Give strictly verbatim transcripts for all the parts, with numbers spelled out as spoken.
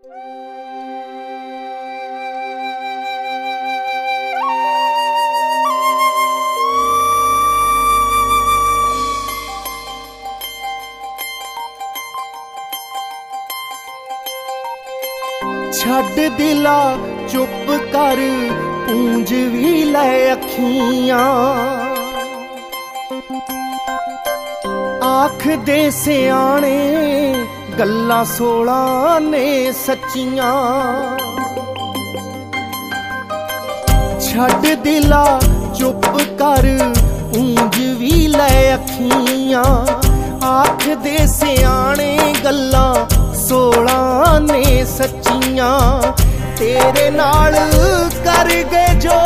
छड्ड दिला चुप कर पूंज भी लै अखियां आख दे सियाणे गल्लां सोलां ने सच्चियां छड्ड दिला चुप कर पूंज भी लै अखियां आख दे सियाणे गल्लां सोलां ने सच्चियां तेरे नाल कर गए जो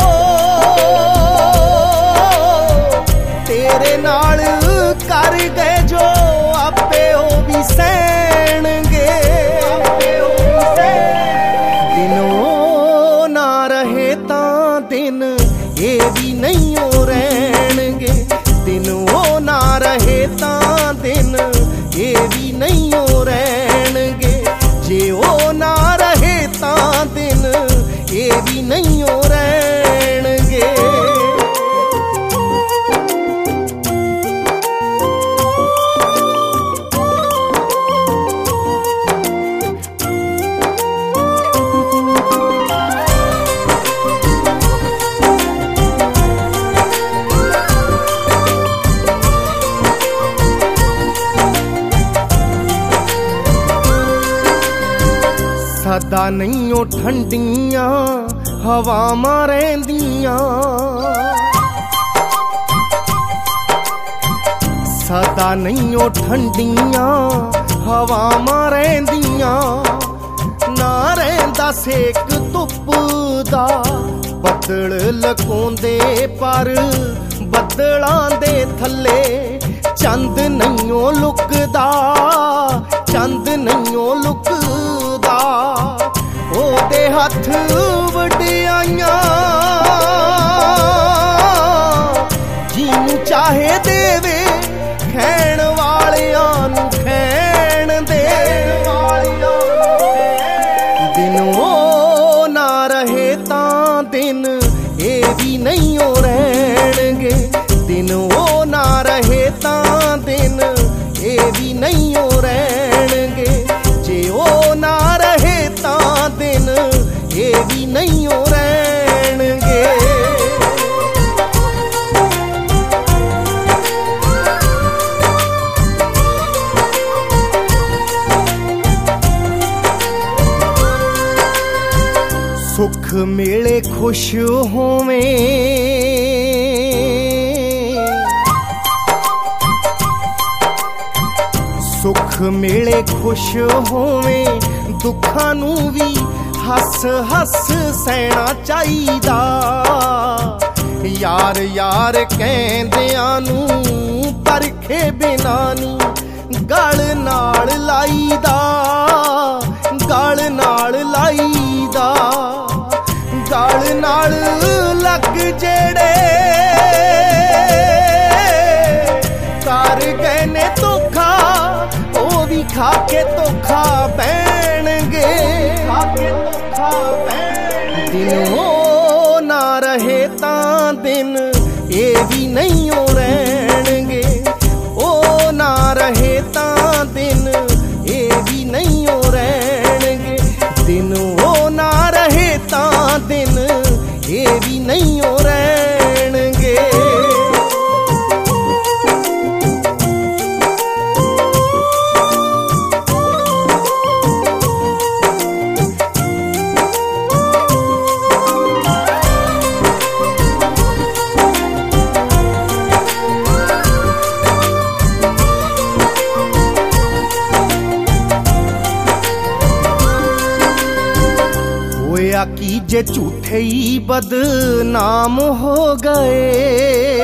तेरे नाल कर गए जो आपे ओ भी सहणगे दिनों ना रहे तां दिन ये भी नहीं हो रहणगे दिनों ना रहे तां दिन ये भी नहीं हो रहणगे जे ओ ना रहे तां दिन ये भी नहीं हो रहणगे सदा नहीं ओ ठंडियां हवावां रहिंदियां सदा नहीं ओ ठंडियां हवावां रहिंदियां ना रहिंदा सेक धुप्प दा बदल लकोंदे पर बदलां दे थल्ले चंद नहीं ओ लुकदा चंद नहीं ओ लुकदा ओदे हथ वडियाइयां जिनू चाहे देवे खैण वालियां नू खैण दे दिनों ना रहे तां दिन ये भी नहीं हो रहणगे दिनों ना रहे तां दिन ये भी नहीं हो रहणगे जे ओ ना रहे तां दिन ये भी नहीं हो रहणगे सुख मिले खुश होवें सुख मिले खुश होवें दुखां नू भी हस हस सहना चाहिदा यार यार कहंदियां नू परखे बिना नी गल नाल लाईदा गल नाल लाईदा गल नाल लग जेड़े कर गए ने धोखा ओ भी खा के धोखा पैणगे दिनों ना रहे तां दिन ये भी नहीं हो रहणगे ओ ना रहे तां दिन ये भी नहीं हो रहणगे दिनों ना रहे तां दिन ये भी नहीं हो रहणगे की जे झूठे ही बदनाम हो गए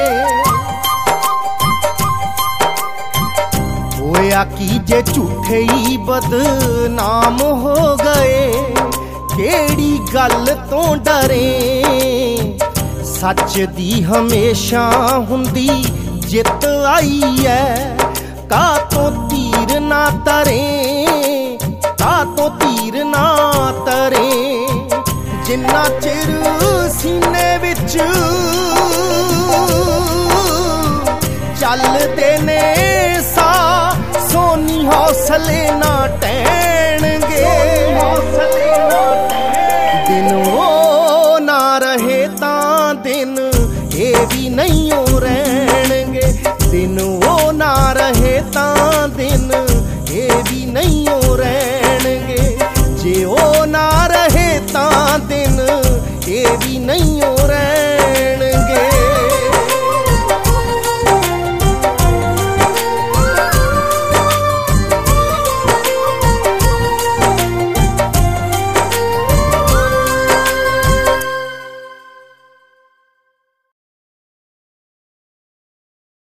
होया की जे झूठे ही बदनाम हो गए केड़ी गल तो डरे सच दी हमेशा हुंदी जित आई है का तो तीर ना तरे का तो तीर ना जिन्ना चिर सीने विच चलदे ने सा सोनी हौसले ना टैणगे दिन वो